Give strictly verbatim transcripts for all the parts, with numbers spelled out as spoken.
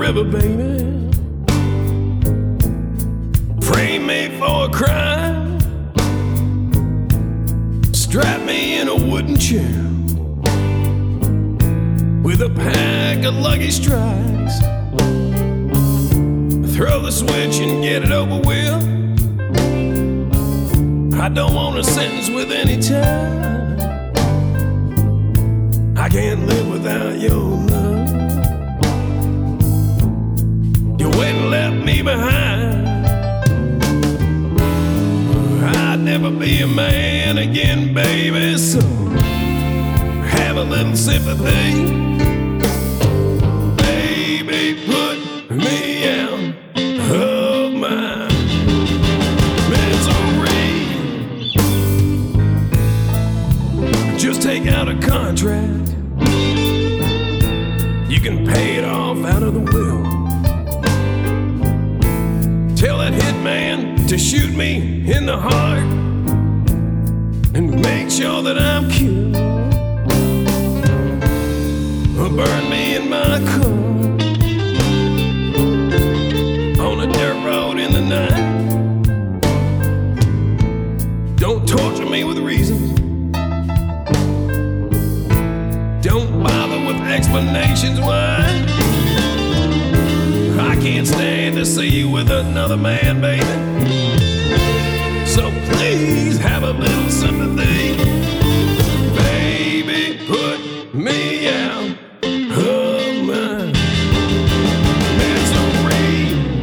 river, baby. Frame me for a crime. Strap me in a wooden chair with a pack of Lucky Strikes. Throw the switch and get it over with. I don't want a sentence with any time. I can't live without your love. You went and left me behind. I'd never be a man again, baby, so have a little sympathy. Baby, put me out of my misery. Just take out a contract. You can pay it off out of the will. Tell that hitman to shoot me in the heart and make sure that I'm killed. Or burn me in my car on a dirt road in the night. Don't torture me with reasons. Don't bother with explanations why. I can't stand to see you with another man, baby. So please have a little sympathy. Baby, put me out of my misery.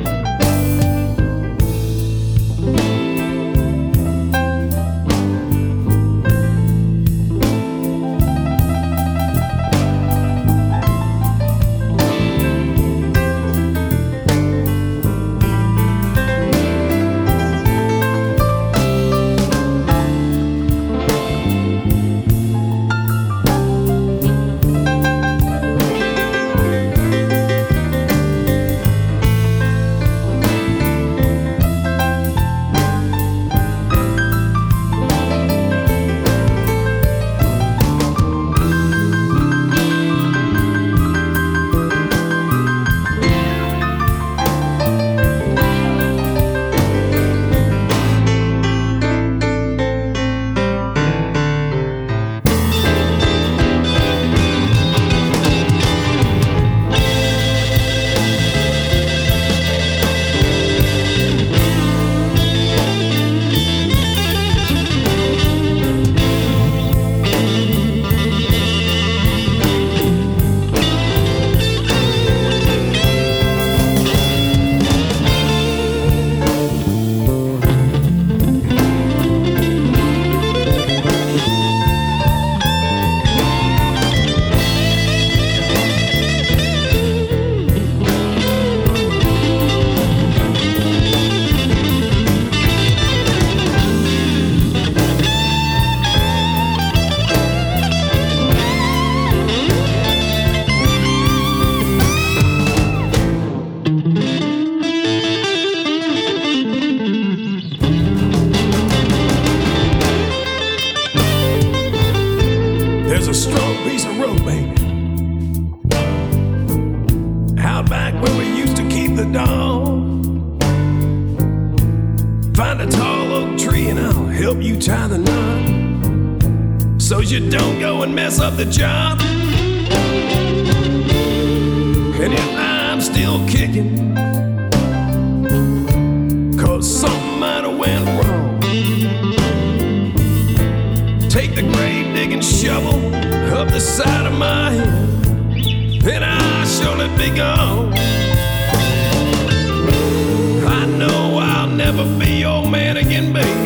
There's a strong piece of road, baby, out back where we used to keep the dog. Find a tall oak tree and I'll help you tie the knot, so you don't go and mess up the job. And if I'm still kicking, cause something might have went wrong, take the grave digging shovel up the side of my head, then I'll surely be gone. I know I'll never be your man again, baby.